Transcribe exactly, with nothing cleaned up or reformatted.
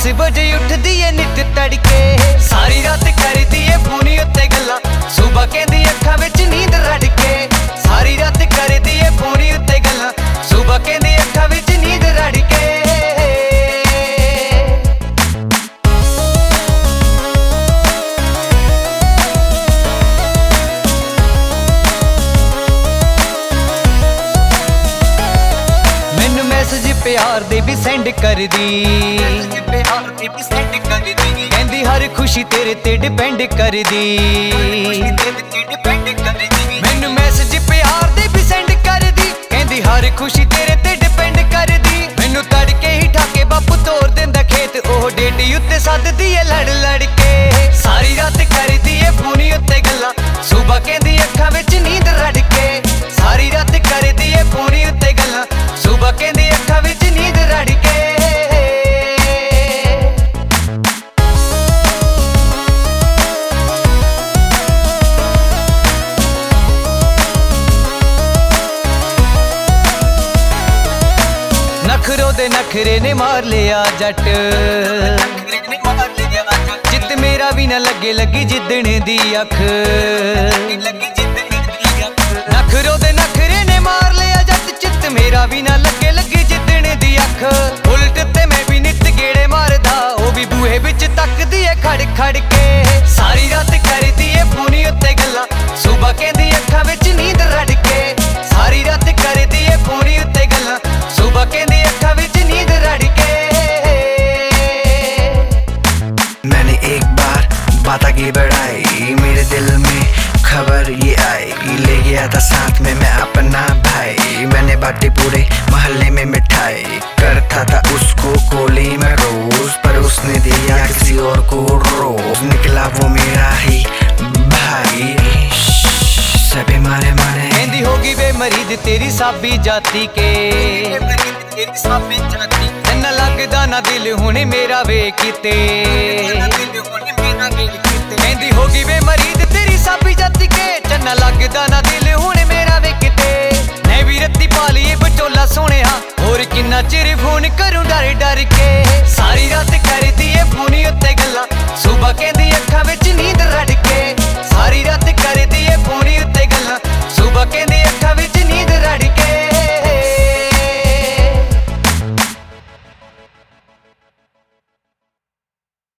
बजे उठदी है नित तड़के, सारी रात करदी है फोन उत्ते गल्लां, सुबह कहंदी अखां विच नींद रड़के। सारी रात करदी है फोन उत्ते गल्लां, सुबह कहंदी अखां विच नींद रड़के। मैनू मैसेज प्यार दे भी सेंड कर दी, कहंदी हर खुशी तेरे ते डिपेंड कर दी। मैनू मैसेज प्यार दे भी सेंड कर दी, कहंदी हर खुशी तेरे ते डिपेंड कर दी। मैनू तड़के ही ठाके बापू तोड़ देंदा खेत, ओह डेटी उत्ते सददी है लड़ लड़ के। सारी रात करदी है फोन उत्ते गल्लां, सुबह कहंदी अखां विच नींद रड़के। सारी रात करदी है फोन उत्ते गल्लां, सुबह कहंदी अखां विच नींद रड़के। नखरों दे नखरे ने मार लिया जट, जित मेरा भी ना लगे लगी जिद्दण दी अख। नखरों दे नखरे ने मार लिया जट, चित मेरा भी ना लगे लगी जिद्दण दी अख। उल्ट ते मैं भी नित गेड़े मारदा, ओ भी बूहे विच तकदी है खड़ खड़ के। सारी रात करदी है फोन उत्ते गल्लां, सुबह कहंदी अखां विच नींद रड़के। सारी रात करदी है फोन उत्ते गल्लां, सुबह कहंदी अखां विच नींद रड़के। मैंने एक बार बात आगे बढ़ाई, मेरे दिल में खबर ये आई, ले गया था साथ में मैं अपना भाई। मैंने बांटी पूरे मोहल्ले में मिठाई, करता था उसको कोली में रोज, पर उसने दिया किसी और को रोज। निकला वो मेरा ही भाई, सभी मारे मारे। कहंदी होगी वे मरीज तेरी साबी जाती के, ना लगदा ना दिल हुणे मेरा वे किते। कहंदी होगी वे मरीज तेरी साबी जाती के, चन्ना लगदा ना दिल हुणे मेरा वे किते। मैं भी रत्ती पालिए बचोला सोहणिया, होर किन्ना चिर फोन करूं डर डर के।